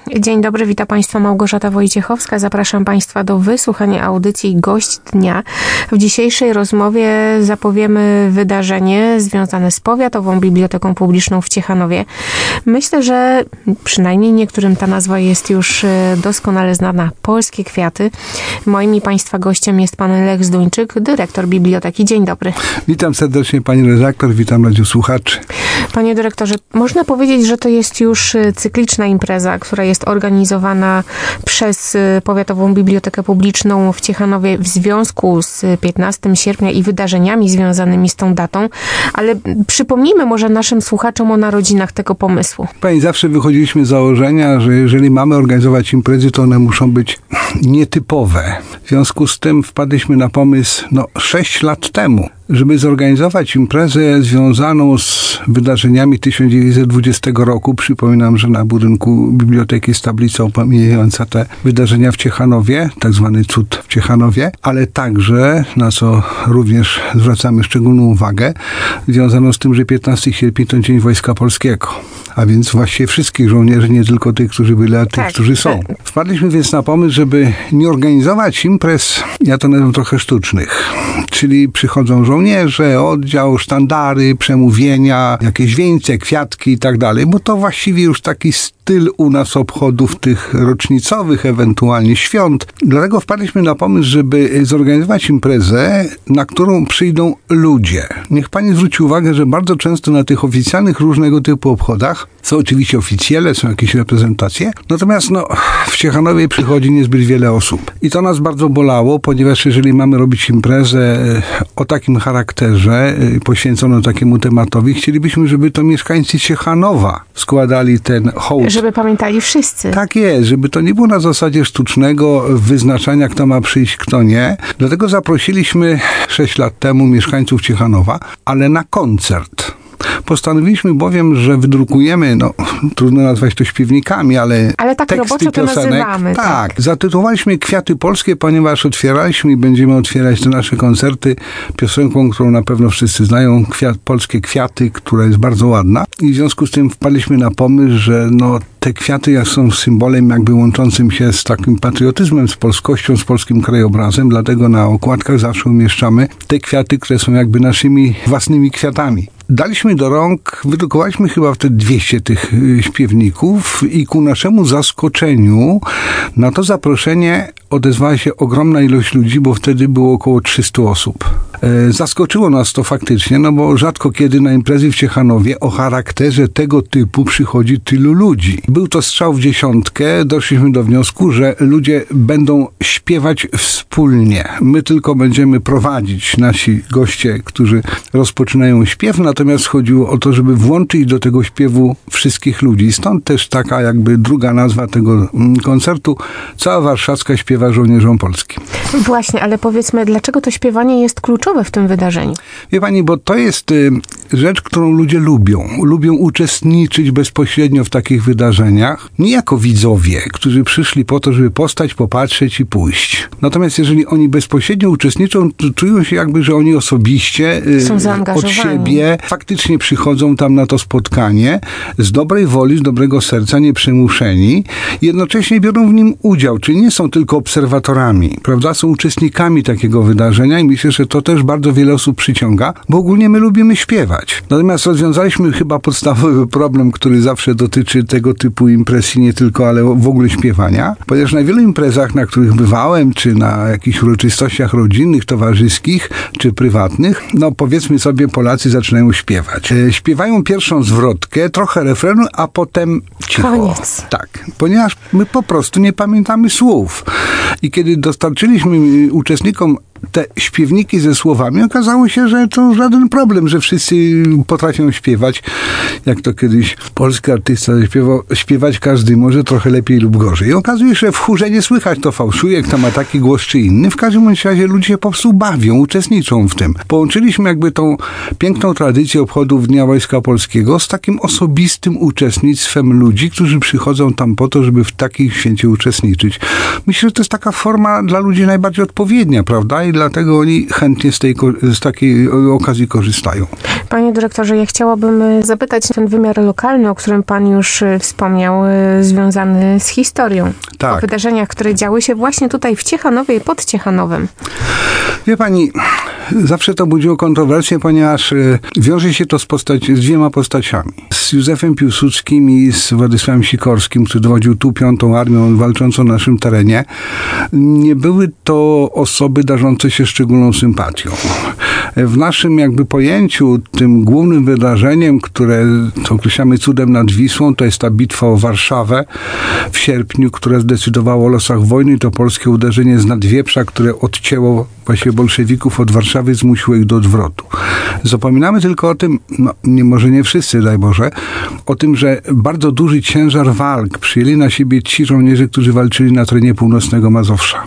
Dzień dobry, witam Państwa Małgorzata Wojciechowska. Zapraszam Państwa do wysłuchania audycji Gość Dnia. W dzisiejszej rozmowie zapowiemy wydarzenie związane z Powiatową Biblioteką Publiczną w Ciechanowie. Myślę, że przynajmniej niektórym ta nazwa jest już doskonale znana. Polskie Kwiaty. Moim i Państwa gościem jest pan Lech Zduńczyk, dyrektor biblioteki. Dzień dobry. Witam serdecznie pani redaktor, witam radiosłuchaczy. Panie dyrektorze, można powiedzieć, że to jest już cykliczna impreza, która jest organizowana przez Powiatową Bibliotekę Publiczną w Ciechanowie w związku z 15 sierpnia i wydarzeniami związanymi z tą datą, ale przypomnijmy może naszym słuchaczom o narodzinach tego pomysłu. Pani, zawsze wychodziliśmy z założenia, że jeżeli mamy organizować imprezy, to one muszą być nietypowe. W związku z tym wpadliśmy na pomysł 6 lat temu, żeby zorganizować imprezę związaną z wydarzeniami 1920 roku. Przypominam, że na budynku biblioteki jest tablica upamiętniająca te wydarzenia w Ciechanowie, tak zwany cud w Ciechanowie, ale także, na co również zwracamy szczególną uwagę, związano z tym, że 15 sierpnia to Dzień Wojska Polskiego, a więc właściwie wszystkich żołnierzy, nie tylko tych, którzy byli, a tych, którzy są. Wpadliśmy więc na pomysł, żeby nie organizować imprez, ja to nazywam trochę sztucznych, czyli przychodzą żołnierze, oddział, sztandary, przemówienia, jakieś wieńce, kwiatki i tak dalej, bo to właściwie już taki styl u nas obchodów tych rocznicowych, ewentualnie świąt. Dlatego wpadliśmy na pomysł, żeby zorganizować imprezę, na którą przyjdą ludzie. Niech pani zwróci uwagę, że bardzo często na tych oficjalnych różnego typu obchodach są oczywiście oficjele, są jakieś reprezentacje, natomiast w Ciechanowie przychodzi niezbyt wiele osób. I to nas bardzo bolało, ponieważ jeżeli mamy robić imprezę o takim charakterze, poświęconą takiemu tematowi, chcielibyśmy, żeby to mieszkańcy Ciechanowa składali ten hołd. Żeby pamiętali wszyscy. Tak jest, żeby to nie było na zasadzie sztucznego wyznaczania, kto ma przyjść, kto nie. Dlatego zaprosiliśmy 6 lat temu mieszkańców Ciechanowa, ale na koncert. Postanowiliśmy bowiem, że wydrukujemy, trudno nazwać to śpiewnikami, ale tak teksty roboczo to piosenek. nazywamy. Tak. Zatytułowaliśmy Kwiaty Polskie, ponieważ otwieraliśmy i będziemy otwierać te nasze koncerty piosenką, którą na pewno wszyscy znają, Polskie Kwiaty, która jest bardzo ładna. I w związku z tym wpadliśmy na pomysł, że te kwiaty są symbolem jakby łączącym się z takim patriotyzmem, z polskością, z polskim krajobrazem, dlatego na okładkach zawsze umieszczamy te kwiaty, które są jakby naszymi własnymi kwiatami. Daliśmy do rąk, wydrukowaliśmy chyba wtedy 200 tych śpiewników i ku naszemu zaskoczeniu na to zaproszenie odezwała się ogromna ilość ludzi, bo wtedy było około 300 osób. Zaskoczyło nas to faktycznie, bo rzadko kiedy na imprezy w Ciechanowie o charakterze tego typu przychodzi tylu ludzi. Był to strzał w dziesiątkę, doszliśmy do wniosku, że ludzie będą śpiewać wspólnie. My tylko będziemy prowadzić, nasi goście, którzy rozpoczynają śpiew, natomiast chodziło o to, żeby włączyć do tego śpiewu wszystkich ludzi. Stąd też taka jakby druga nazwa tego koncertu, Cała Warszawska śpiewa żołnierzom polskim. Właśnie, ale powiedzmy, dlaczego to śpiewanie jest kluczowe w tym wydarzeniu? Wie pani, bo to jest rzecz, którą ludzie lubią. Lubią uczestniczyć bezpośrednio w takich wydarzeniach, nie jako widzowie, którzy przyszli po to, żeby postać, popatrzeć i pójść. Natomiast jeżeli oni bezpośrednio uczestniczą, to czują się jakby, że oni osobiście są zaangażowani. Od siebie faktycznie przychodzą tam na to spotkanie z dobrej woli, z dobrego serca, nieprzymuszeni. Jednocześnie biorą w nim udział, czyli nie są tylko obserwatorami, prawda? Są uczestnikami takiego wydarzenia i myślę, że to też bardzo wiele osób przyciąga, bo ogólnie my lubimy śpiewać. Natomiast rozwiązaliśmy chyba podstawowy problem, który zawsze dotyczy tego typu imprez i nie tylko, ale w ogóle śpiewania, ponieważ na wielu imprezach, na których bywałem, czy na jakichś uroczystościach rodzinnych, towarzyskich, czy prywatnych, powiedzmy sobie, Polacy zaczynają śpiewać. Śpiewają pierwszą zwrotkę, trochę refrenu, a potem cicho. Koniec. Tak, ponieważ my po prostu nie pamiętamy słów. I kiedy dostarczyliśmy uczestnikom te śpiewniki ze słowami, okazało się, że to żaden problem, że wszyscy potrafią śpiewać. Jak to kiedyś polski artysta śpiewał, śpiewać każdy może, trochę lepiej lub gorzej. I okazuje się, że w chórze nie słychać, to fałszuje, kto ma taki głos czy inny. W każdym razie ludzie się po prostu bawią, uczestniczą w tym. Połączyliśmy jakby tą piękną tradycję obchodów Dnia Wojska Polskiego z takim osobistym uczestnictwem ludzi, którzy przychodzą tam po to, żeby w takim święcie uczestniczyć. Myślę, że to jest taka forma dla ludzi najbardziej odpowiednia, prawda? I dlatego oni chętnie z takiej okazji korzystają. Panie dyrektorze, ja chciałabym zapytać ten wymiar lokalny, o którym pan już wspomniał, związany z historią. Tak. O wydarzeniach, które działy się właśnie tutaj w Ciechanowie i pod Ciechanowem. Wie pani, zawsze to budziło kontrowersje, ponieważ wiąże się to z dwiema postaciami. Z Józefem Piłsudskim i z Władysławem Sikorskim, który dowodził tu 5. Armią walczącą na naszym terenie. Nie były to osoby darzące się szczególną sympatią. W naszym jakby pojęciu tym głównym wydarzeniem, które określamy cudem nad Wisłą, to jest ta bitwa o Warszawę w sierpniu, która zdecydowała o losach wojny, i to polskie uderzenie z Nadwieprza, które odcięło właśnie bolszewików od Warszawy, zmusiło ich do odwrotu. Zapominamy tylko o tym, może nie wszyscy, daj Boże, o tym, że bardzo duży ciężar walk przyjęli na siebie ci żołnierze, którzy walczyli na terenie północnego Mazowsza.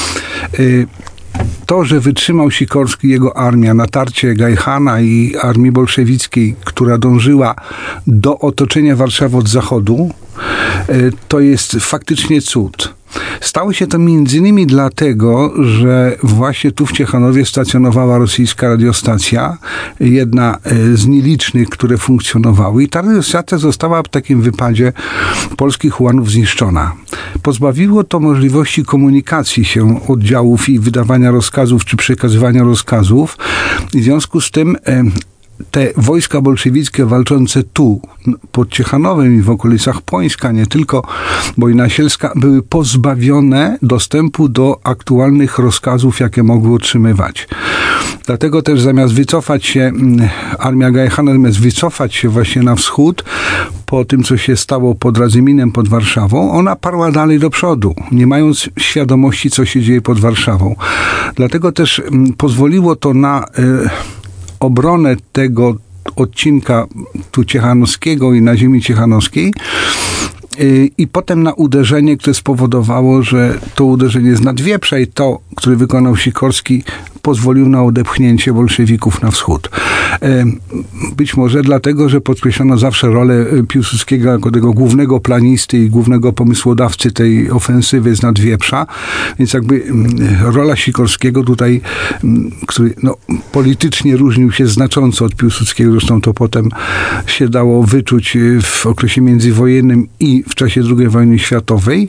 To, że wytrzymał Sikorski i jego armia natarcie Gajchana i armii bolszewickiej, która dążyła do otoczenia Warszawy od zachodu, to jest faktycznie cud. Stało się to m.in. dlatego, że właśnie tu w Ciechanowie stacjonowała rosyjska radiostacja, jedna z nielicznych, które funkcjonowały, i ta radiostacja została w takim wypadzie polskich ułanów zniszczona. Pozbawiło to możliwości komunikacji się oddziałów i wydawania rozkazów czy przekazywania rozkazów. W związku z tym te wojska bolszewickie walczące tu, pod Ciechanowem i w okolicach Płońska, nie tylko Bojna Sielska, były pozbawione dostępu do aktualnych rozkazów, jakie mogły otrzymywać. Dlatego też zamiast wycofać się, armia Gajchana, zamiast wycofać się właśnie na wschód, po tym, co się stało pod Radzyminem, pod Warszawą, ona parła dalej do przodu, nie mając świadomości, co się dzieje pod Warszawą. Dlatego też pozwoliło to na obronę tego odcinka tu ciechanowskiego i na ziemi ciechanowskiej i potem na uderzenie, które spowodowało, że to uderzenie z Nadwieprza i to, które wykonał Sikorski, pozwolił na odepchnięcie bolszewików na wschód. Być może dlatego, że podkreślono zawsze rolę Piłsudskiego jako tego głównego planisty i głównego pomysłodawcy tej ofensywy z Nadwieprza, więc jakby rola Sikorskiego tutaj, który politycznie różnił się znacząco od Piłsudskiego, zresztą to potem się dało wyczuć w okresie międzywojennym i w czasie II wojny światowej,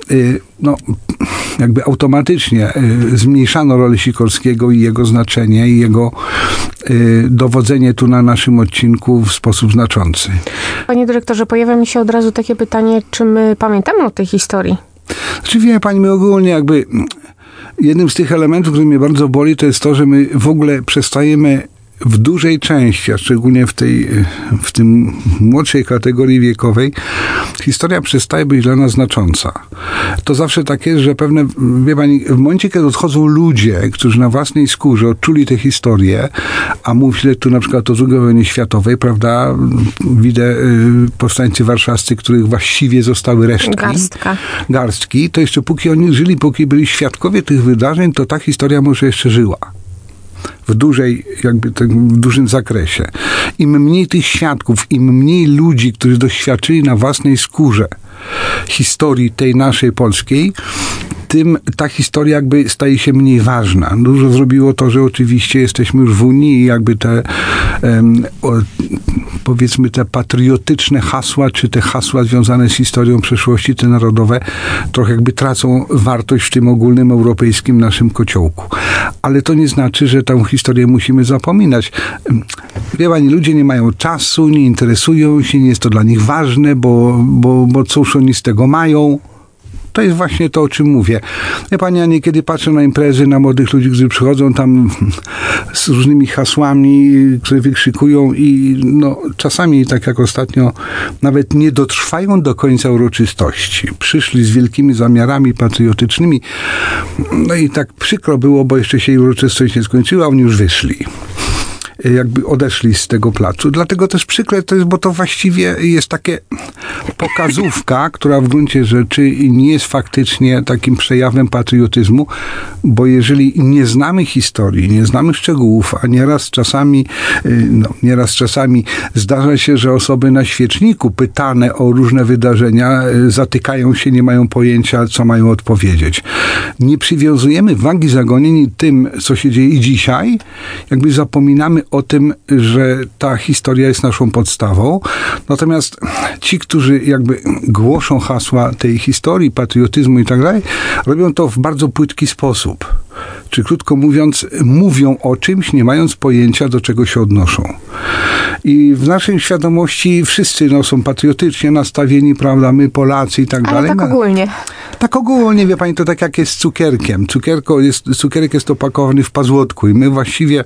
jakby automatycznie zmniejszano rolę Sikorskiego i jego znaczenie i jego dowodzenie tu na naszym odcinku w sposób znaczący. Panie dyrektorze, pojawia mi się od razu takie pytanie, czy my pamiętamy o tej historii? Znaczy, wie pani, my ogólnie jakby jednym z tych elementów, który mnie bardzo boli, to jest to, że my w ogóle przestajemy w dużej części, a szczególnie w tym młodszej kategorii wiekowej, historia przestaje być dla nas znacząca. To zawsze tak jest, że pewne, wie pani, w momencie, kiedy odchodzą ludzie, którzy na własnej skórze odczuli tę historię, a mówię tu na przykład o II wojnie światowej, prawda, widzę powstańcy warszawscy, których właściwie zostały resztki. Garstki, to jeszcze póki oni żyli, póki byli świadkowie tych wydarzeń, to ta historia może jeszcze żyła. W dużym zakresie. Im mniej tych świadków, im mniej ludzi, którzy doświadczyli na własnej skórze historii tej naszej polskiej, tym ta historia jakby staje się mniej ważna. Dużo zrobiło to, że oczywiście jesteśmy już w Unii i jakby powiedzmy te patriotyczne hasła, czy te hasła związane z historią przeszłości, te narodowe, trochę jakby tracą wartość w tym ogólnym europejskim naszym kociołku. Ale to nie znaczy, że tę historię musimy zapominać. Wie pani, ludzie nie mają czasu, nie interesują się, nie jest to dla nich ważne, bo cóż oni z tego mają. To jest właśnie to, o czym mówię. Wie pani, ja niekiedy patrzę na imprezy, na młodych ludzi, którzy przychodzą tam z różnymi hasłami, które wykrzykują i czasami, tak jak ostatnio, nawet nie dotrwają do końca uroczystości. Przyszli z wielkimi zamiarami patriotycznymi, i tak przykro było, bo jeszcze się uroczystość nie skończyła, oni już wyszli. jakby odeszli z tego placu. Dlatego też przykre to jest, bo to właściwie jest takie pokazówka, która w gruncie rzeczy nie jest faktycznie takim przejawem patriotyzmu, bo jeżeli nie znamy historii, nie znamy szczegółów, a nieraz czasami zdarza się, że osoby na świeczniku pytane o różne wydarzenia zatykają się, nie mają pojęcia, co mają odpowiedzieć. Nie przywiązujemy wagi zagonieni tym, co się dzieje i dzisiaj, jakby zapominamy o tym, że ta historia jest naszą podstawą. Natomiast ci, którzy jakby głoszą hasła tej historii, patriotyzmu i tak dalej, robią to w bardzo płytki sposób. Czy krótko mówiąc, mówią o czymś, nie mając pojęcia, do czego się odnoszą. I w naszej świadomości wszyscy są patriotycznie nastawieni, prawda, my Polacy i tak dalej. Ale tak ogólnie. Tak ogólnie, wie pani, to tak jak jest z cukierkiem. Cukierek jest opakowany w pazłotku i my właściwie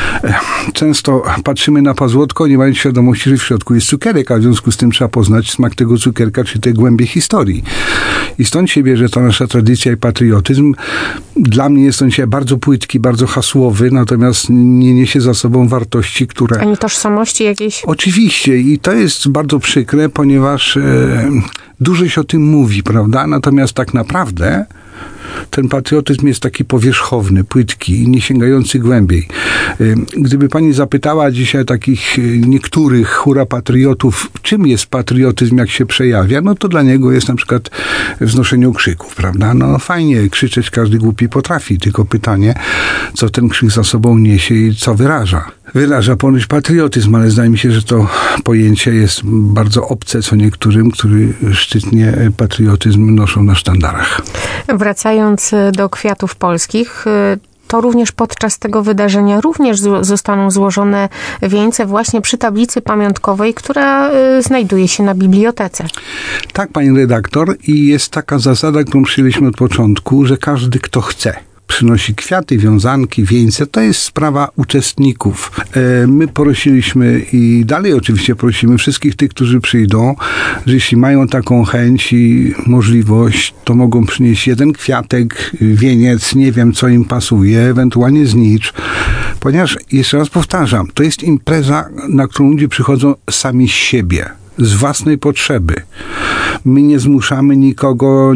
często patrzymy na pazłotko, nie mając świadomości, że w środku jest cukierek, a w związku z tym trzeba poznać smak tego cukierka, czy te głębie historii. I stąd się bierze ta nasza tradycja i patriotyzm. Dla mnie jest on dzisiaj bardzo płytki, bardzo hasłowy, natomiast nie niesie za sobą wartości, które... Ani tożsamości jakiejś? Oczywiście i to jest bardzo przykre, ponieważ dużo się o tym mówi, prawda? Natomiast tak naprawdę ten patriotyzm jest taki powierzchowny, płytki, nie sięgający głębiej. Gdyby pani zapytała dzisiaj takich niektórych hura patriotów, czym jest patriotyzm, jak się przejawia, no to dla niego jest na przykład wznoszenie okrzyków, prawda? No fajnie, krzyczeć każdy głupi potrafi, tylko pytanie, co ten krzyk za sobą niesie i co wyraża. Wyraża ponoć patriotyzm, ale zdaje mi się, że to pojęcie jest bardzo obce co niektórym, którzy szczytnie patriotyzm noszą na sztandarach. Wracając do kwiatów polskich, to również podczas tego wydarzenia zostaną złożone wieńce właśnie przy tablicy pamiątkowej, która znajduje się na bibliotece. Tak, pani redaktor, i jest taka zasada, którą przyjęliśmy od początku, że każdy, kto chce, przynosi kwiaty, wiązanki, wieńce. To jest sprawa uczestników. My prosiliśmy i dalej oczywiście prosimy wszystkich tych, którzy przyjdą, że jeśli mają taką chęć i możliwość, to mogą przynieść jeden kwiatek, wieniec, nie wiem, co im pasuje, ewentualnie znicz. Ponieważ, jeszcze raz powtarzam, to jest impreza, na którą ludzie przychodzą sami z siebie, z własnej potrzeby. My nie zmuszamy nikogo,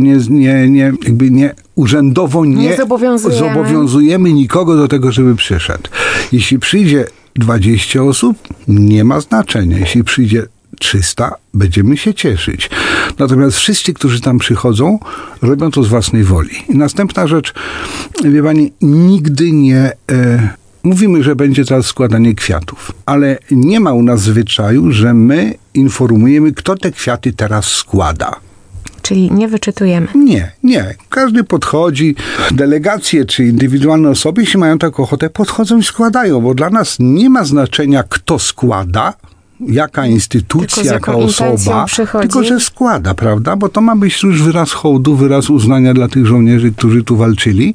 urzędowo nie zobowiązujemy nikogo do tego, żeby przyszedł. Jeśli przyjdzie 20 osób, nie ma znaczenia. Jeśli przyjdzie 300, będziemy się cieszyć. Natomiast wszyscy, którzy tam przychodzą, robią to z własnej woli. I następna rzecz, wie pani, nigdy nie... Mówimy, że będzie teraz składanie kwiatów, ale nie ma u nas zwyczaju, że my informujemy, kto te kwiaty teraz składa. Czyli nie wyczytujemy. Nie. Każdy podchodzi, delegacje czy indywidualne osoby, jeśli mają taką ochotę, podchodzą i składają, bo dla nas nie ma znaczenia, kto składa, jaka instytucja, jaka osoba, tylko że składa, prawda? Bo to ma być już wyraz hołdu, wyraz uznania dla tych żołnierzy, którzy tu walczyli.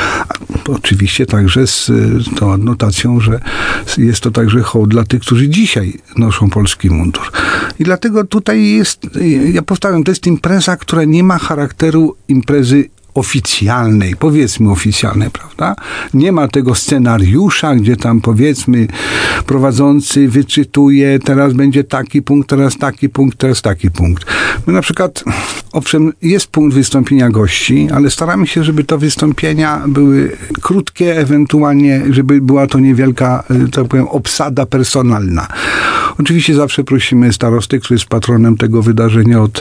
Oczywiście także z tą adnotacją, że jest to także hołd dla tych, którzy dzisiaj noszą polski mundur. I dlatego tutaj jest, ja powtarzam, to jest impreza, która nie ma charakteru imprezy oficjalnej, powiedzmy oficjalnej, prawda? Nie ma tego scenariusza, gdzie tam powiedzmy prowadzący wyczytuje, teraz będzie taki punkt, teraz taki punkt, teraz taki punkt. My na przykład, owszem, jest punkt wystąpienia gości, ale staramy się, żeby te wystąpienia były krótkie, ewentualnie, żeby była to niewielka, tak powiem, obsada personalna. Oczywiście zawsze prosimy starostę, który jest patronem tego wydarzenia od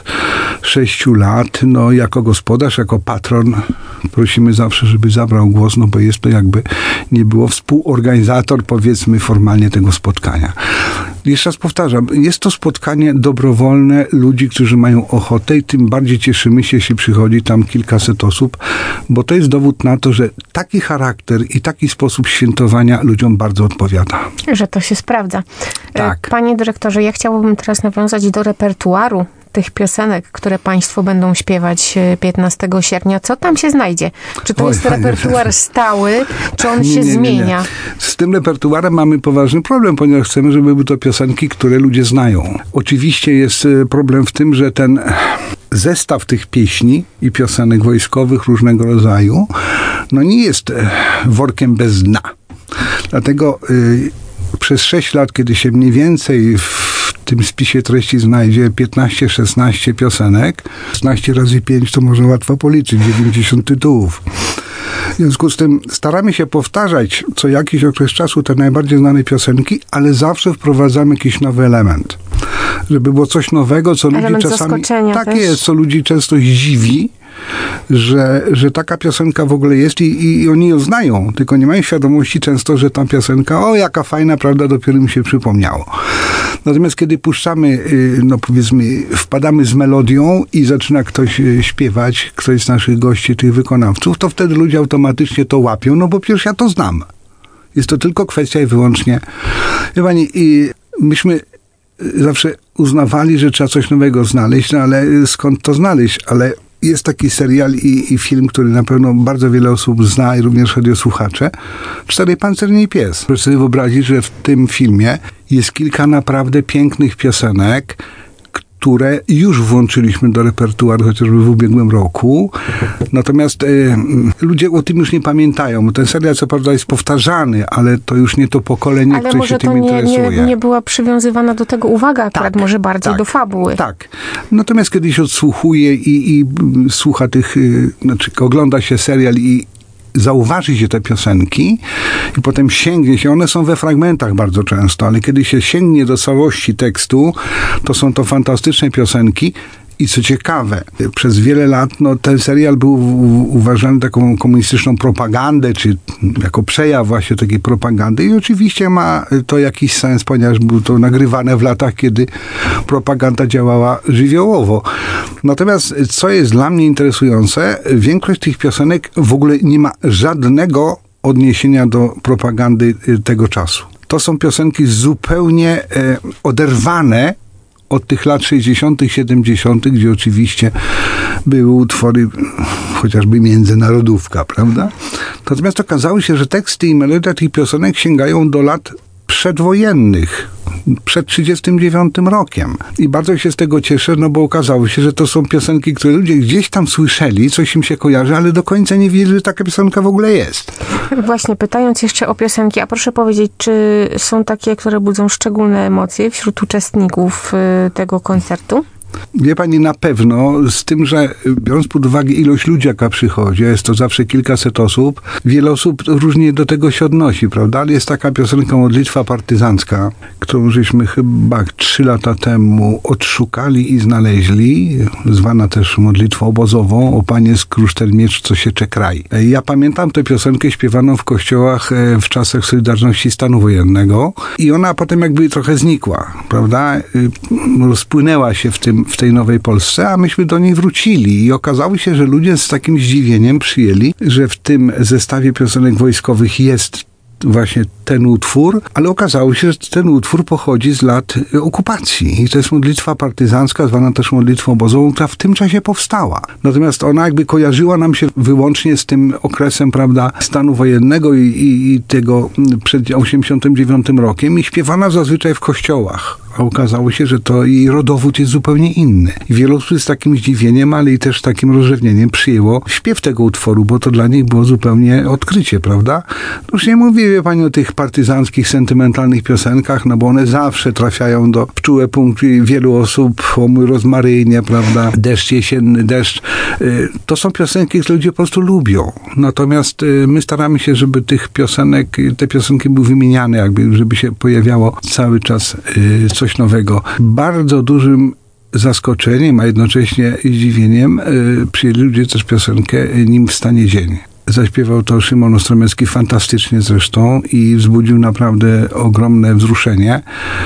6 lat, no jako gospodarz, jako patron prosimy zawsze, żeby zabrał głos, no bo jest to jakby nie było współorganizator, powiedzmy formalnie tego spotkania. Jeszcze raz powtarzam, jest to spotkanie dobrowolne ludzi, którzy mają ochotę i tym bardziej cieszymy się, jeśli przychodzi tam kilkaset osób, bo to jest dowód na to, że taki charakter i taki sposób świętowania ludziom bardzo odpowiada. Że to się sprawdza. Tak. Panie dyrektorze, ja chciałabym teraz nawiązać do repertuaru tych piosenek, które państwo będą śpiewać 15 sierpnia. Co tam się znajdzie? Czy to jest repertuar stały, czy on się zmienia? Z tym repertuarem mamy poważny problem, ponieważ chcemy, żeby były to piosenki, które ludzie znają. Oczywiście jest problem w tym, że ten zestaw tych pieśni i piosenek wojskowych różnego rodzaju, no nie jest workiem bez dna. Dlatego przez 6 lat, kiedy się mniej więcej w tym spisie treści znajdzie 15-16 piosenek, 16 razy 5 to można łatwo policzyć, 90 tytułów. W związku z tym staramy się powtarzać co jakiś okres czasu te najbardziej znane piosenki, ale zawsze wprowadzamy jakiś nowy element. Żeby było coś nowego, co ludzi czasami... Tak też jest, co ludzi często zdziwi, że taka piosenka w ogóle jest i oni ją znają, tylko nie mają świadomości często, że ta piosenka, jaka fajna, prawda, dopiero mi się przypomniało. Natomiast kiedy puszczamy, no powiedzmy, wpadamy z melodią i zaczyna ktoś śpiewać, ktoś z naszych gości, tych wykonawców, to wtedy ludzie automatycznie to łapią, no bo przecież ja to znam. Jest to tylko kwestia i wyłącznie... Wie pani, myśmy zawsze uznawali, że trzeba coś nowego znaleźć, no ale skąd to znaleźć? Ale jest taki serial i film, który na pewno bardzo wiele osób zna i również radiosłuchacze. 4 pancerni i pies. Proszę sobie wyobrazić, że w tym filmie jest kilka naprawdę pięknych piosenek, które już włączyliśmy do repertuaru, chociażby w ubiegłym roku. Natomiast ludzie o tym już nie pamiętają, bo ten serial co prawda jest powtarzany, ale to już nie to pokolenie, które się tym interesuje. Ale nie była przywiązywana do tego uwaga akurat, może bardziej do fabuły. Tak. Natomiast kiedyś odsłuchuje i słucha tych, ogląda się serial i zauważy się te piosenki i potem sięgnie się, one są we fragmentach bardzo często, ale kiedy się sięgnie do całości tekstu, to są to fantastyczne piosenki. I co ciekawe, przez wiele lat ten serial był uważany taką komunistyczną propagandę, czy jako przejaw właśnie takiej propagandy i oczywiście ma to jakiś sens, ponieważ było to nagrywane w latach, kiedy propaganda działała żywiołowo. Natomiast co jest dla mnie interesujące, większość tych piosenek w ogóle nie ma żadnego odniesienia do propagandy tego czasu. To są piosenki zupełnie oderwane od tych lat 60., 70., gdzie oczywiście były utwory chociażby międzynarodówka, prawda? Natomiast okazało się, że teksty i melodia tych piosenek sięgają do lat przedwojennych, przed 1939 rokiem. I bardzo się z tego cieszę, no bo okazało się, że to są piosenki, które ludzie gdzieś tam słyszeli, coś im się kojarzy, ale do końca nie wiedzieli, że taka piosenka w ogóle jest. Właśnie, pytając jeszcze o piosenki, a proszę powiedzieć, czy są takie, które budzą szczególne emocje wśród uczestników tego koncertu? Wie pani, na pewno, z tym, że biorąc pod uwagę ilość ludzi, jaka przychodzi, jest to zawsze kilkaset osób, wiele osób różnie do tego się odnosi, prawda? Ale jest taka piosenka Modlitwa partyzancka, którą żeśmy chyba 3 lata temu odszukali i znaleźli, zwana też modlitwą obozową, o Panie skróż ten miecz, co siecze kraj. Ja pamiętam tę piosenkę śpiewaną w kościołach w czasach Solidarności stanu wojennego i ona potem jakby trochę znikła, prawda? Rozpłynęła się w tej nowej Polsce, a myśmy do niej wrócili i okazało się, że ludzie z takim zdziwieniem przyjęli, że w tym zestawie piosenek wojskowych jest właśnie ten utwór, ale okazało się, że ten utwór pochodzi z lat okupacji i to jest modlitwa partyzancka, zwana też modlitwą obozową, która w tym czasie powstała. Natomiast ona jakby kojarzyła nam się wyłącznie z tym okresem, prawda, stanu wojennego i tego przed 1989 rokiem i śpiewana zazwyczaj w kościołach. A okazało się, że to jej rodowód jest zupełnie inny. I wielu osób z takim zdziwieniem, ale i też takim rozrzewnieniem przyjęło śpiew tego utworu, bo to dla nich było zupełnie odkrycie, prawda? Już nie mówię, wie pani, o tych partyzanckich, sentymentalnych piosenkach, no bo one zawsze trafiają do czułe punkty wielu osób, o mój rozmarynie, prawda? Deszcz jesienny, deszcz. To są piosenki, które ludzie po prostu lubią. Natomiast my staramy się, żeby te piosenki były wymieniane, jakby, żeby się pojawiało cały czas coś nowego. Bardzo dużym zaskoczeniem, a jednocześnie zdziwieniem przyjęli ludzie też piosenkę Nim wstanie dzień. Zaśpiewał to Szymon Ostromecki fantastycznie zresztą i wzbudził naprawdę ogromne wzruszenie,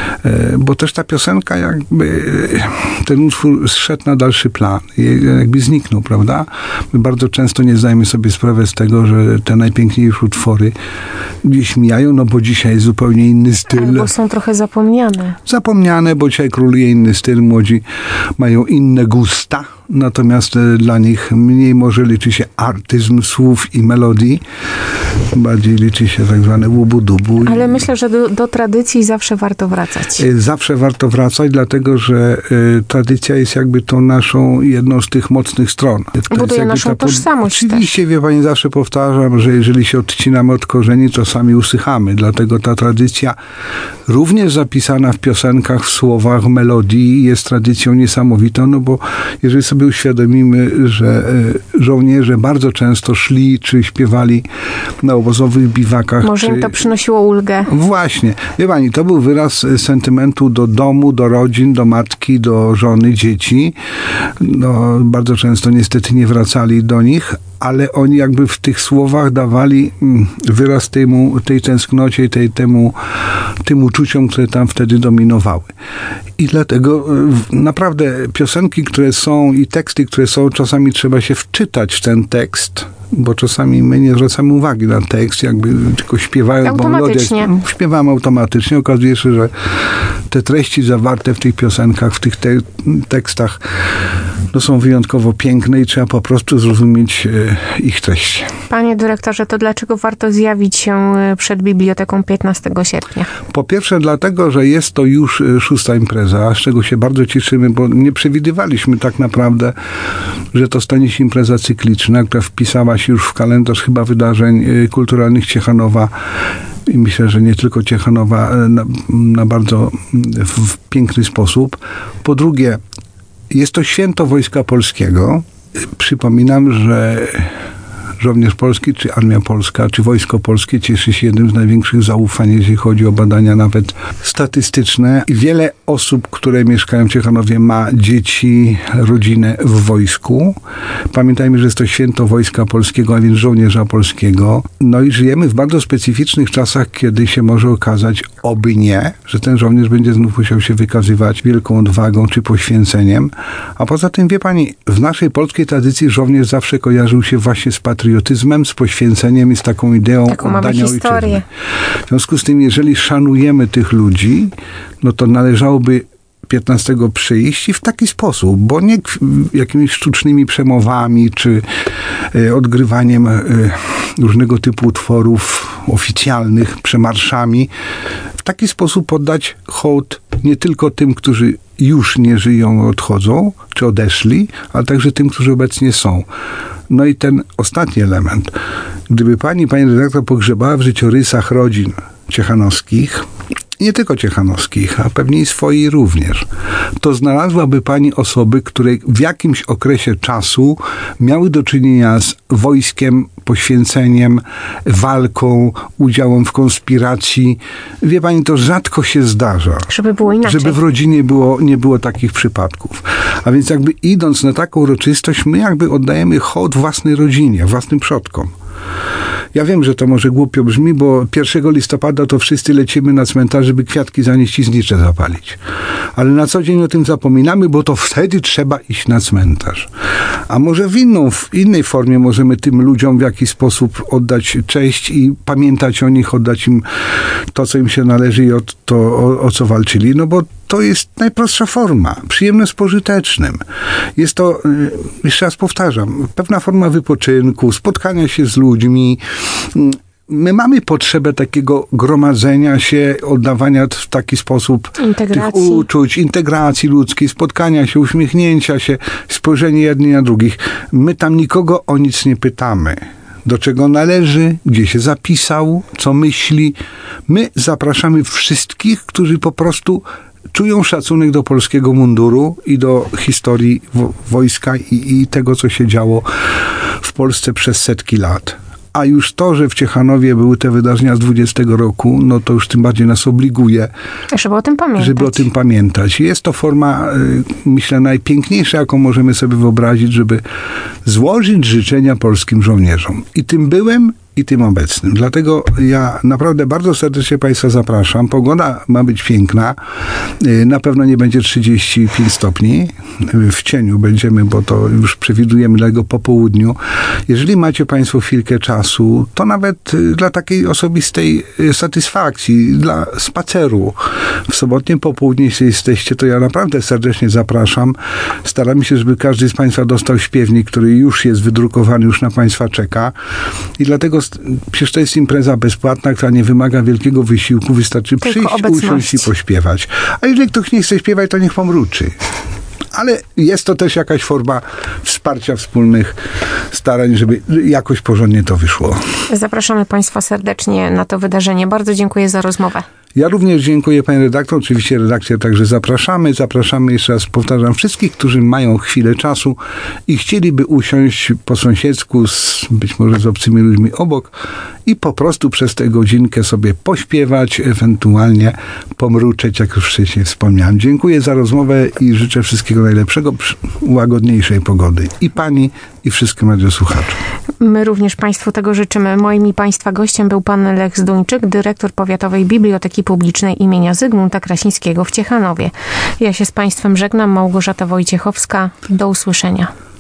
bo też ta piosenka jakby, ten utwór zszedł na dalszy plan, jakby zniknął, prawda? My bardzo często nie zdajemy sobie sprawy z tego, że te najpiękniejsze utwory gdzieś mijają, no bo dzisiaj jest zupełnie inny styl. Albo są trochę zapomniane. Zapomniane, bo dzisiaj króluje inny styl, młodzi mają inne gusta. Natomiast dla nich mniej może liczy się artyzm słów i melodii. Bardziej liczy się tak zwane łubu-dubu. Ale myślę, że do tradycji zawsze warto wracać. Zawsze warto wracać, dlatego że tradycja jest jakby tą naszą, jedną z tych mocnych stron. Buduje naszą tożsamość. Oczywiście, wie pani, zawsze powtarzam, że jeżeli się odcinamy od korzeni, to sami usychamy. Dlatego ta tradycja, również zapisana w piosenkach, w słowach, melodii, jest tradycją niesamowitą, no bo jeżeli sobie uświadomimy, że żołnierze bardzo często szli, czy śpiewali na obozowych biwakach. Może im to przynosiło ulgę. Właśnie. Wie pani, to był wyraz sentymentu do domu, do rodzin, do matki, do żony, dzieci. No, bardzo często niestety nie wracali do nich, ale oni jakby w tych słowach dawali wyraz tej tęsknocie, tym uczuciom, które tam wtedy dominowały. I dlatego naprawdę piosenki, które są i teksty, które są, czasami trzeba się wczytać w ten tekst, bo czasami my nie zwracamy uwagi na tekst, jakby tylko śpiewając, bo melodia śpiewamy automatycznie. Okazuje się, że te treści zawarte w tych piosenkach, w tych tekstach są wyjątkowo piękne i trzeba po prostu zrozumieć ich treść. Panie dyrektorze, to dlaczego warto zjawić się przed biblioteką 15 sierpnia? Po pierwsze dlatego, że jest to już 6. impreza, z czego się bardzo cieszymy, bo nie przewidywaliśmy tak naprawdę, że to stanie się impreza cykliczna, która wpisała się już w kalendarz chyba wydarzeń kulturalnych Ciechanowa. I myślę, że nie tylko Ciechanowa, na bardzo piękny sposób. Po drugie, jest to święto Wojska Polskiego. Przypominam, że żołnierz polski, czy Armia Polska, czy Wojsko Polskie cieszy się jednym z największych zaufań, jeżeli chodzi o badania nawet statystyczne. I wiele osób, które mieszkają w Ciechanowie, ma dzieci, rodzinę w wojsku. Pamiętajmy, że jest to święto Wojska Polskiego, a więc żołnierza polskiego. No i żyjemy w bardzo specyficznych czasach, kiedy się może okazać, oby nie, że ten żołnierz będzie znów musiał się wykazywać wielką odwagą czy poświęceniem. A poza tym, wie pani, w naszej polskiej tradycji żołnierz zawsze kojarzył się właśnie z patriotyzmem, z poświęceniem i z taką ideą oddania ojczyzny. W związku z tym, jeżeli szanujemy tych ludzi, no to należałoby 15 przyjść i w taki sposób, bo nie jakimiś sztucznymi przemowami, czy odgrywaniem różnego typu utworów oficjalnych, przemarszami, w taki sposób oddać hołd nie tylko tym, którzy już nie żyją, odchodzą, czy odeszli, ale także tym, którzy obecnie są. No i ten ostatni element. Gdyby pani redaktor pogrzebała w życiorysach rodzin ciechanowskich, nie tylko ciechanowskich, a pewnie i swojej również, to znalazłaby pani osoby, które w jakimś okresie czasu miały do czynienia z wojskiem, poświęceniem, walką, udziałem w konspiracji. Wie pani, to rzadko się zdarza. Żeby było inaczej. Żeby w rodzinie nie było takich przypadków. A więc jakby idąc na taką uroczystość, my jakby oddajemy hołd własnej rodzinie, własnym przodkom. Ja wiem, że to może głupio brzmi, bo 1 listopada to wszyscy lecimy na cmentarz, żeby kwiatki zanieść i znicze zapalić. Ale na co dzień o tym zapominamy, bo to wtedy trzeba iść na cmentarz. A może w innej formie możemy tym ludziom w jakiś sposób oddać cześć i pamiętać o nich, oddać im to, co im się należy i o co walczyli. No bo to jest najprostsza forma. Przyjemne z pożytecznym. Jest to, jeszcze raz powtarzam, pewna forma wypoczynku, spotkania się z ludźmi. My mamy potrzebę takiego gromadzenia się, oddawania w taki sposób tych uczuć, integracji ludzkiej, spotkania się, uśmiechnięcia się, spojrzenie jedni na drugich. My tam nikogo o nic nie pytamy. Do czego należy, gdzie się zapisał, co myśli. My zapraszamy wszystkich, którzy po prostu czują szacunek do polskiego munduru i do historii wojska i tego, co się działo w Polsce przez setki lat. A już to, że w Ciechanowie były te wydarzenia z 20 roku, no to już tym bardziej nas obliguje. Żeby o tym pamiętać. Jest to forma, myślę, najpiękniejsza, jaką możemy sobie wyobrazić, żeby złożyć życzenia polskim żołnierzom. I tym byłem i tym obecnym. Dlatego ja naprawdę bardzo serdecznie Państwa zapraszam. Pogoda ma być piękna. Na pewno nie będzie 35 stopni. W cieniu będziemy, bo to już przewidujemy dlatego po południu. Jeżeli macie Państwo chwilkę czasu, to nawet dla takiej osobistej satysfakcji, dla spaceru w sobotnie popołudnie, jeśli jesteście, to ja naprawdę serdecznie zapraszam. Staramy się, żeby każdy z Państwa dostał śpiewnik, który już jest wydrukowany, już na Państwa czeka. I dlatego przecież to jest impreza bezpłatna, która nie wymaga wielkiego wysiłku. Wystarczy przyjść, usiąść i pośpiewać. A jeżeli ktoś nie chce śpiewać, to niech pomruczy. Ale jest to też jakaś forma wsparcia wspólnych starań, żeby jakoś porządnie to wyszło. Zapraszamy Państwa serdecznie na to wydarzenie. Bardzo dziękuję za rozmowę. Ja również dziękuję pani redaktor. Oczywiście redakcję także zapraszamy. Zapraszamy, jeszcze raz powtarzam, wszystkich, którzy mają chwilę czasu i chcieliby usiąść po sąsiedzku, być może z obcymi ludźmi obok i po prostu przez tę godzinkę sobie pośpiewać, ewentualnie pomruczeć, jak już wcześniej wspomniałem. Dziękuję za rozmowę i życzę wszystkiego najlepszego, łagodniejszej pogody. I pani, i wszystkim radiosłuchaczom. My również Państwu tego życzymy. Moim i Państwa gościem był pan Lech Zduńczyk, dyrektor Powiatowej Biblioteki Publicznej imienia Zygmunta Krasińskiego w Ciechanowie. Ja się z Państwem żegnam. Małgorzata Wojciechowska. Do usłyszenia.